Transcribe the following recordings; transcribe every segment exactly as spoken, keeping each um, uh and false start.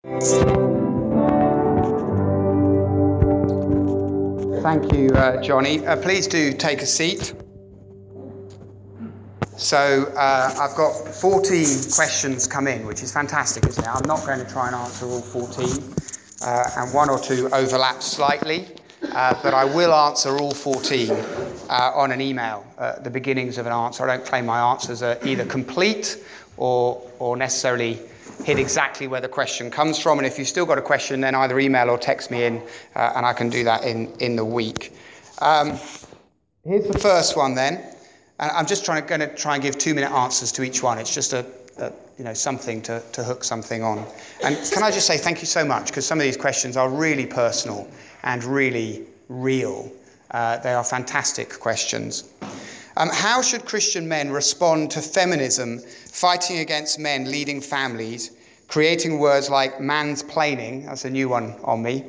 Thank you, uh, Johnny. Uh, please do take a seat. So uh, I've got fourteen questions come in, which is fantastic, isn't it? I'm not going to try and answer all fourteen, uh, and one or two overlap slightly, uh, but I will answer all fourteen uh, on an email at the beginnings of an answer. I don't claim my answers are either complete or, or necessarily hit exactly where the question comes from, and if you've still got a question, then either email or text me in, uh, and I can do that in, in the week. Um, here's the first one then. And I'm just trying to, going to try and give two-minute answers to each one. It's just a, a you know something to, to hook something on. And can I just say thank you so much, because some of these questions are really personal and really real. Uh, they are fantastic questions. Um, how should Christian men respond to feminism fighting against men leading families, creating words like mansplaining, that's a new one on me,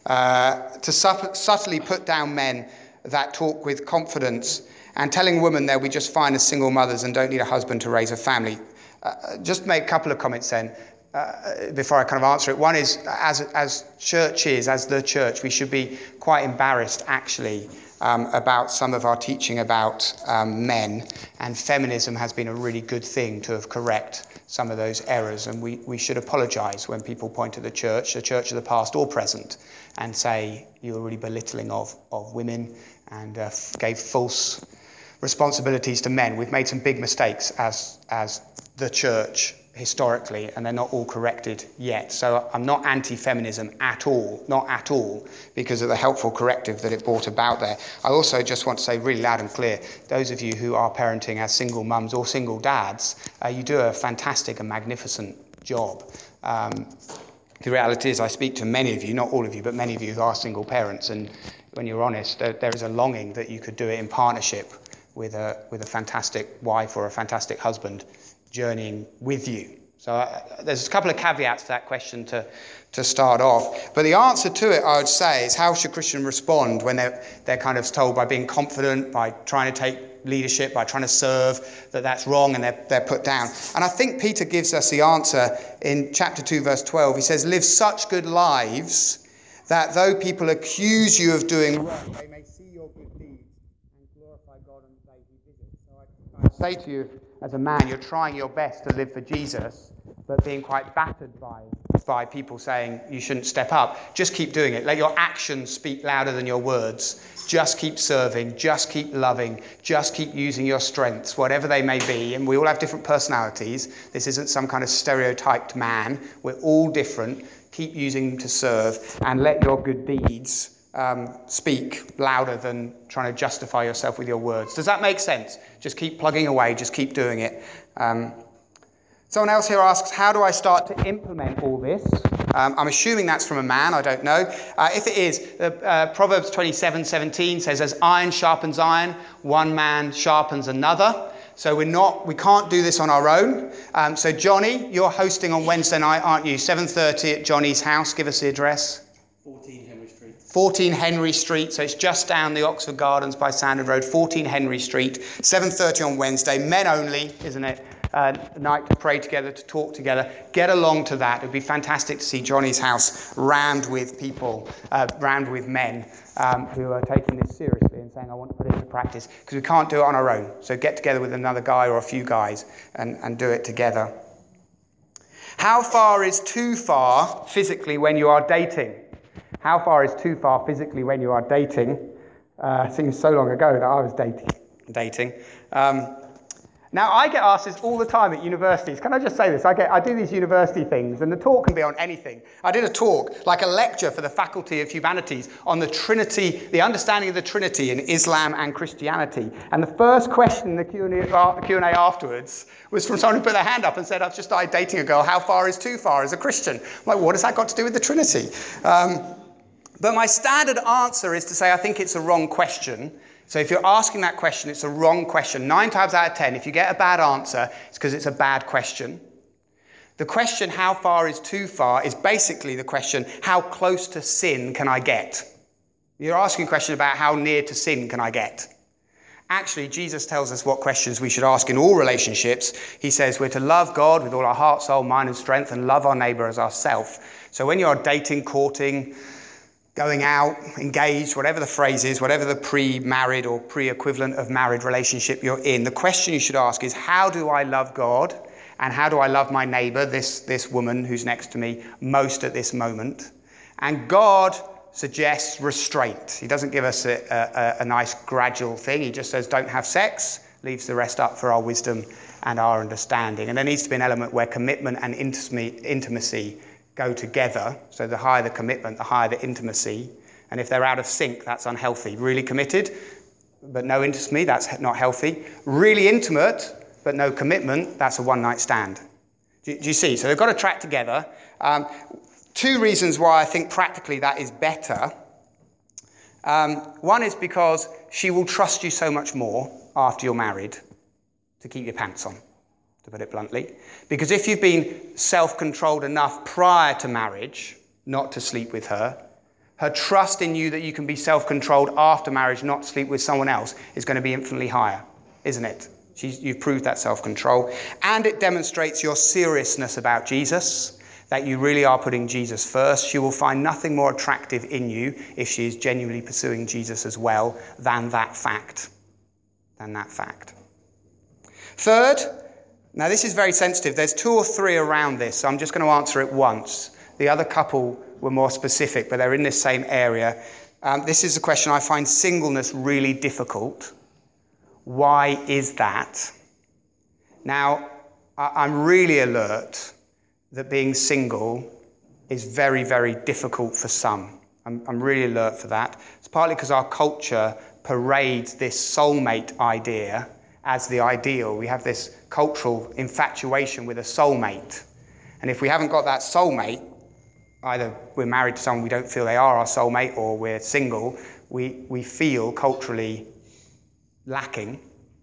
uh, to su- subtly put down men that talk with confidence, and telling women that we just fine as single mothers and don't need a husband to raise a family? Uh, just make a couple of comments then uh, before I kind of answer it. One is, as as churches, as the church, we should be quite embarrassed actually um, about some of our teaching about um, men, and feminism has been a really good thing to have correct some of those errors, and we, we should apologise when people point to the church, the church of the past or present, and say you were really belittling of, of women and uh, gave false responsibilities to men. We've made some big mistakes as as the church historically, and they're not all corrected yet. So I'm not anti-feminism at all, not at all, because of the helpful corrective that it brought about there. I also just want to say really loud and clear, those of you who are parenting as single mums or single dads, uh, you do a fantastic and magnificent job. Um, the reality is I speak to many of you, not all of you, but many of you who are single parents, and when you're honest, there, there is a longing that you could do it in partnership with a with a fantastic wife or a fantastic husband journeying with you. So uh, there's a couple of caveats to that question to, to start off. But the answer to it, I would say, is how should Christians respond when they're, they're kind of told by being confident, by trying to take leadership, by trying to serve, that that's wrong and they're, they're put down. And I think Peter gives us the answer in chapter two, verse twelve. He says, live such good lives that though people accuse you of doing wrong, they may see your good deeds and glorify God on the day he visits. So I, I say to you, as a man, you're trying your best to live for Jesus, but being quite battered by, by people saying you shouldn't step up. Just keep doing it. Let your actions speak louder than your words. Just keep serving. Just keep loving. Just keep using your strengths, whatever they may be. And we all have different personalities. This isn't some kind of stereotyped man. We're all different. Keep using them to serve, and let your good deeds Um, speak louder than trying to justify yourself with your words. Does that make sense? Just keep plugging away, just keep doing it. Um, someone else here asks, how do I start to implement all this? Um, I'm assuming that's from a man, I don't know. Uh, if it is, uh, uh, Proverbs twenty-seven seventeen says, as iron sharpens iron, one man sharpens another. So we're not, we can't do this on our own. Um, so Johnny, you're hosting on Wednesday night, aren't you? seven thirty at Johnny's house. Give us the address. fourteen Henry Street, so it's just down the Oxford Gardens by Sandon Road, fourteen Henry Street, seven thirty on Wednesday, men only, isn't it? Uh, a night to pray together, to talk together. Get along to that. It would be fantastic to see Johnny's house rammed with people, uh, rammed with men um, who are taking this seriously and saying, I want to put it into practice, because we can't do it on our own. So get together with another guy or a few guys and, and do it together. How far is too far physically when you are dating? How far is too far physically when you are dating? Uh, seems so long ago that I was dating. dating. Um, now, I get asked this all the time at universities. Can I just say this? I get, I do these university things, and the talk can be on anything. I did a talk, like a lecture for the Faculty of Humanities, on the Trinity, the understanding of the Trinity in Islam and Christianity. And the first question in the Q and A, Q and A afterwards was from someone who put their hand up and said, I've just started dating a girl. How far is too far as a Christian? I'm like, what has that got to do with the Trinity? Um, But my standard answer is to say I think it's a wrong question. So if you're asking that question, it's a wrong question. Nine times out of ten, if you get a bad answer, it's because it's a bad question. The question, how far is too far, is basically the question, how close to sin can I get? You're asking a question about how near to sin can I get? Actually, Jesus tells us what questions we should ask in all relationships. He says we're to love God with all our heart, soul, mind, and strength, and love our neighbour as ourselves. So when you're dating, courting, going out, engaged, whatever the phrase is, whatever the pre-married or pre-equivalent of married relationship you're in, the question you should ask is, how do I love God? And how do I love my neighbour, this, this woman who's next to me, most at this moment? And God suggests restraint. He doesn't give us a, a, a nice gradual thing. He just says, don't have sex, leaves the rest up for our wisdom and our understanding. And there needs to be an element where commitment and intimacy go together. So the higher the commitment, the higher the intimacy. And if they're out of sync, that's unhealthy. Really committed, but no intimacy, that's not healthy. Really intimate, but no commitment, that's a one-night stand. Do, do you see? So they've got to track together. Um, Two reasons why I think practically that is better. Um, one is because she will trust you so much more after you're married to keep your pants on, to put it bluntly. Because if you've been self-controlled enough prior to marriage not to sleep with her, her trust in you that you can be self-controlled after marriage not to sleep with someone else is going to be infinitely higher, isn't it? She's, you've proved that self-control. And it demonstrates your seriousness about Jesus, that you really are putting Jesus first. She will find nothing more attractive in you if she is genuinely pursuing Jesus as well than that fact. Than that fact. Third, now this is very sensitive. There's two or three around this, so I'm just going to answer it once. The other couple were more specific, but they're in this same area. Um, this is a question I find singleness really difficult. Why is that? Now, I- I'm really alert that being single is very, very difficult for some. I'm, I'm really alert for that. It's partly because our culture parades this soulmate idea as the ideal. We have this cultural infatuation with a soulmate. And if we haven't got that soulmate, either we're married to someone we don't feel they are our soulmate, or we're single, we, we feel culturally lacking.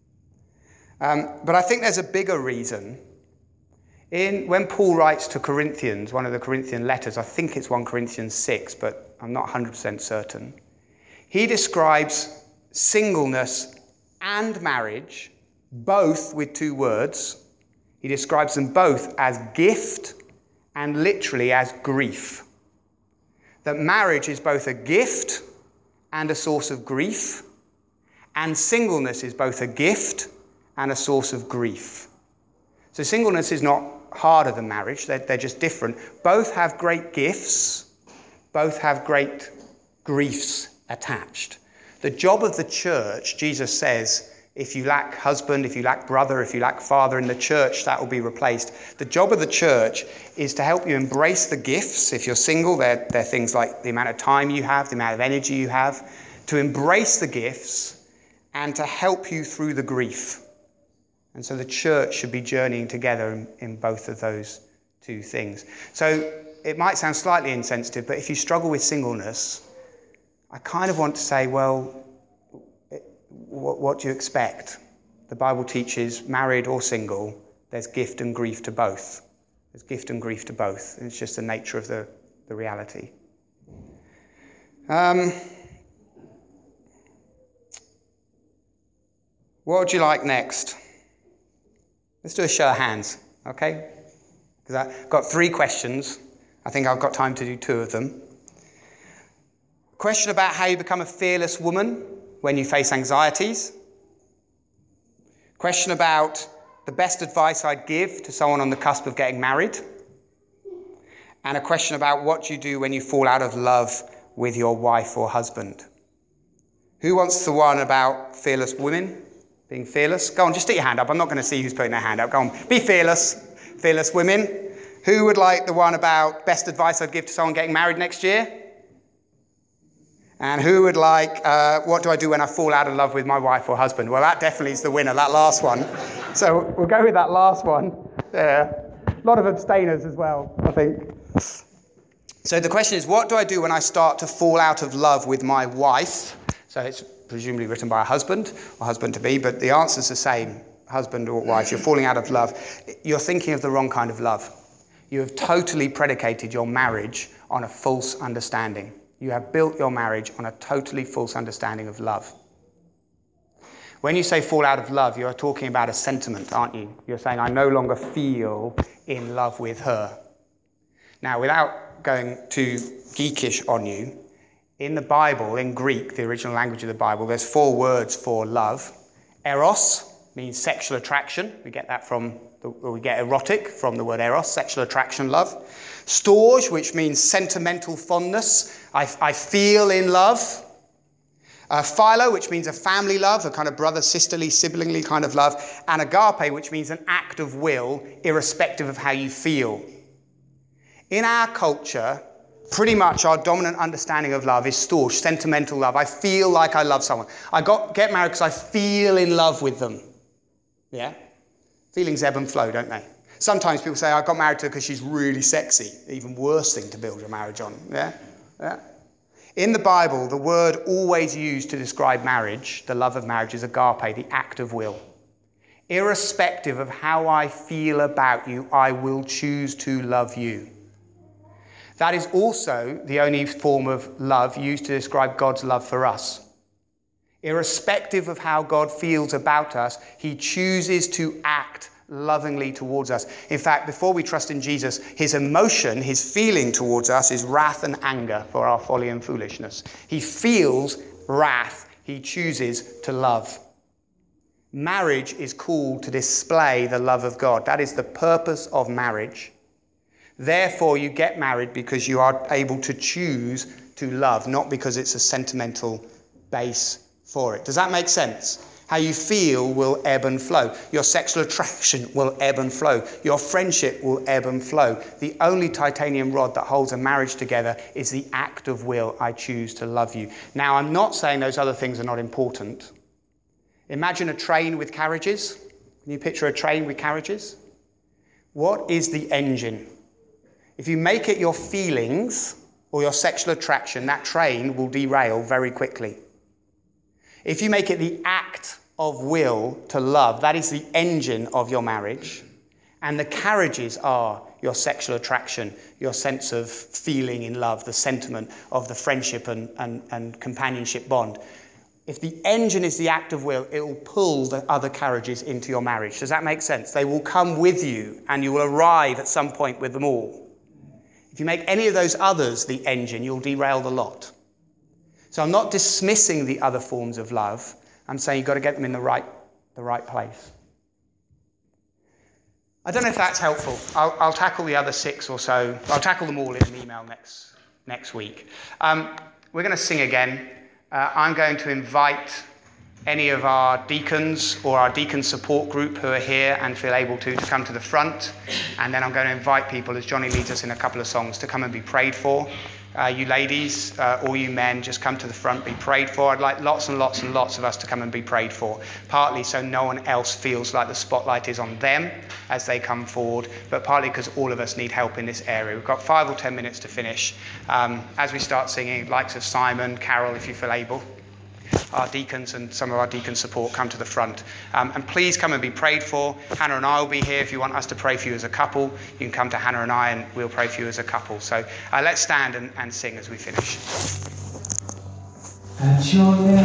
Um, but I think there's a bigger reason. In, when Paul writes to Corinthians, one of the Corinthian letters, I think it's First Corinthians six, but I'm not one hundred percent certain, he describes singleness and marriage, both with two words. He describes them both as gift and literally as grief. That marriage is both a gift and a source of grief, and singleness is both a gift and a source of grief. So singleness is not harder than marriage, they're, they're just different. Both have great gifts, both have great griefs attached. The job of the church, Jesus says, if you lack husband, if you lack brother, if you lack father in the church, that will be replaced. The job of the church is to help you embrace the gifts. If you're single, they're, they're things like the amount of time you have, the amount of energy you have, to embrace the gifts and to help you through the grief. And so the church should be journeying together in, in both of those two things. So it might sound slightly insensitive, but if you struggle with singleness, I kind of want to say, well, it, what, what do you expect? The Bible teaches, married or single, there's gift and grief to both. There's gift and grief to both. It's just the nature of the, the reality. Um, what would you like next? Let's do a show of hands, okay? Because I've got three questions. I think I've got time to do two of them. Question about how you become a fearless woman when you face anxieties. Question about the best advice I'd give to someone on the cusp of getting married. And a question about what you do when you fall out of love with your wife or husband. Who wants the one about fearless women? Being fearless? Go on, just stick your hand up. I'm not going to see who's putting their hand up. Go on, be fearless. Fearless women. Who would like the one about best advice I'd give to someone getting married next year? And who would like, uh, what do I do when I fall out of love with my wife or husband? Well, that definitely is the winner, that last one. So we'll go with that last one. Yeah. A lot of abstainers as well, I think. So the question is, what do I do when I start to fall out of love with my wife? So it's presumably written by a husband or husband-to-be, but the answer's the same, husband or wife. You're falling out of love. You're thinking of the wrong kind of love. You have totally predicated your marriage on a false understanding. You have built your marriage on a totally false understanding of love. When you say fall out of love, you're talking about a sentiment, aren't you? You're saying, I no longer feel in love with her. Now, without going too geekish on you, in the Bible, in Greek, the original language of the Bible, there's four words for love. Eros means sexual attraction. We get that from, the, we get erotic from the word eros, sexual attraction, love. Storge, which means sentimental fondness. I, I feel in love. Uh, philo, which means a family love, a kind of brother, sisterly, siblingly kind of love. And agape, which means an act of will, irrespective of how you feel. In our culture, pretty much our dominant understanding of love is storge, sentimental love. I feel like I love someone. I got get married because I feel in love with them. Yeah? Feelings ebb and flow, don't they? Sometimes people say, I got married to her because she's really sexy. Even worse thing to build your marriage on. Yeah? Yeah? In the Bible, the word always used to describe marriage, the love of marriage, is agape, the act of will. Irrespective of how I feel about you, I will choose to love you. That is also the only form of love used to describe God's love for us. Irrespective of how God feels about us, he chooses to act lovingly towards us. In fact, before we trust in Jesus, his emotion, his feeling towards us is wrath and anger for our folly and foolishness. He feels wrath. He chooses to love. Marriage is called to display the love of God. That is the purpose of marriage. Therefore, you get married because you are able to choose to love, not because it's a sentimental base for it. Does that make sense? How you feel will ebb and flow. Your sexual attraction will ebb and flow. Your friendship will ebb and flow. The only titanium rod that holds a marriage together is the act of will. I choose to love you. Now, I'm not saying those other things are not important. Imagine a train with carriages. Can you picture a train with carriages? What is the engine? If you make it your feelings or your sexual attraction, that train will derail very quickly. If you make it the act of will to love, that is the engine of your marriage. And the carriages are your sexual attraction, your sense of feeling in love, the sentiment of the friendship and, and, and companionship bond. If the engine is the act of will, it will pull the other carriages into your marriage. Does that make sense? They will come with you and you will arrive at some point with them all. If you make any of those others the engine, you'll derail the lot. So I'm not dismissing the other forms of love. I'm saying you've got to get them in the right, the right place. I don't know if that's helpful. I'll, I'll tackle the other six or so. I'll tackle them all in an email next, next week. Um, we're going to sing again. Uh, I'm going to invite any of our deacons or our deacon support group who are here and feel able to, to come to the front. And then I'm going to invite people, as Johnny leads us in a couple of songs, to come and be prayed for. Uh, you ladies, uh, or you men, just come to the front, be prayed for. I'd like lots and lots and lots of us to come and be prayed for, partly so no one else feels like the spotlight is on them as they come forward, but partly because all of us need help in this area. We've got five or ten minutes to finish. Um, as we start singing, likes of Simon, Carol, if you feel able, our deacons and some of our deacon support, come to the front. Um, and please come and be prayed for. Hannah and I will be here. If you want us to pray for you as a couple, you can come to Hannah and I and we'll pray for you as a couple. So uh, let's stand and, and sing as we finish.